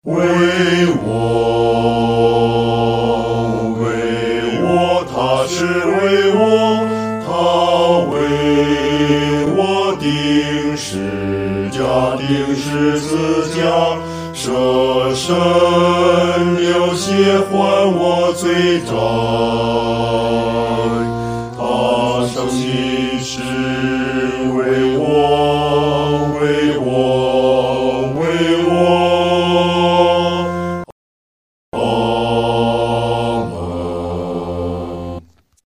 他是为我，他为我定十字架，舍身流血还我罪债，他受其死。